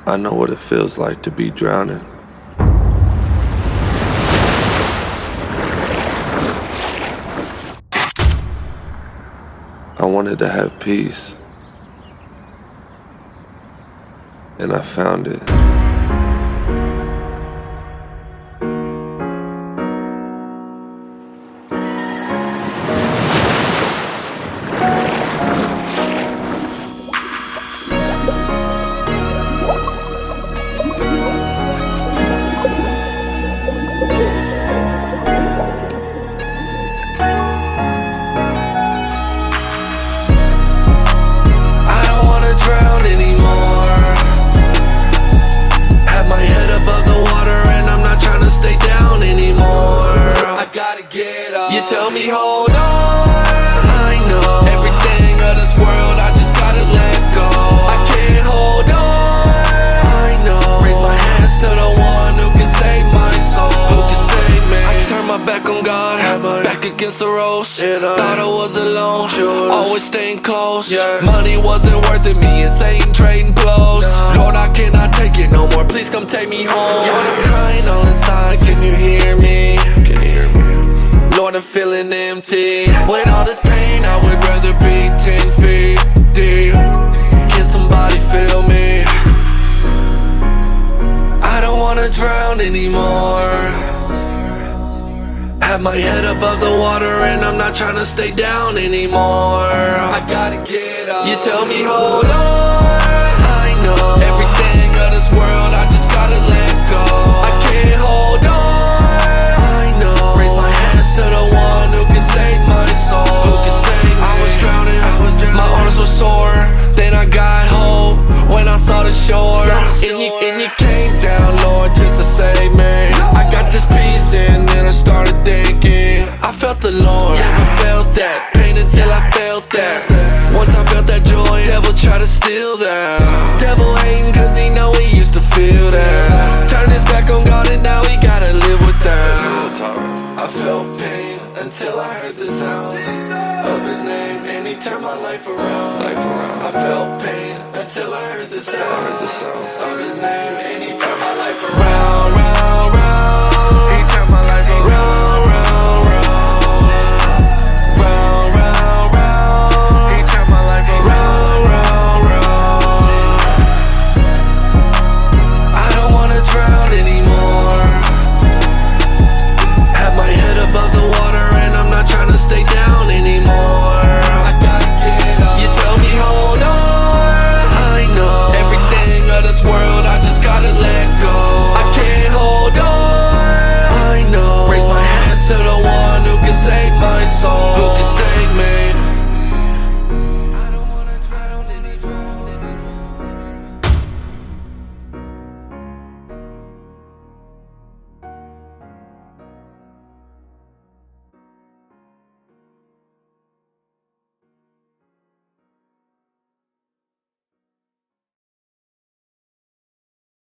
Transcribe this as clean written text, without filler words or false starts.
I know what it feels like to be drowning. I wanted to have peace, and I found it. You tell me hold on, I know everything of this world, I just gotta let go. I can't hold on, I know. Raise my hands to the one who can save my soul. Who can save me? I turned my back on God, back against the ropes. Thought I was alone, always staying close. Money wasn't worth it, me and Satan trading clothes. Lord, I cannot take it no more, please come take me home. Lord, I'm crying all inside, can you hear me? Lord, I'm feeling empty. With all this pain, I would rather be 10 feet deep. Can somebody feel me? I don't wanna drown anymore. Have my head above the water and I'm not trying to stay down anymore. I gotta get up. You tell me hold on, I know everything of this world, I just gotta let go. I can't hold on, I know. Raise my hands to the one who can save my soul. Who can save me? I was drowning, my arms were sore. Then I got hope when I saw the shore. And you came down, Lord, just to save me. I got this peace and then I started thinking. I felt the Lord, never felt that pain until I felt that. Once I felt that joy, devil tried to steal that. Devil hating cause he know he used to feel that. Turned his back on God and now he gotta live with that. I felt pain until I heard the sound of his name, and he turned my life around. I felt pain until I heard the sound of his name, and he turned my life around, round, round.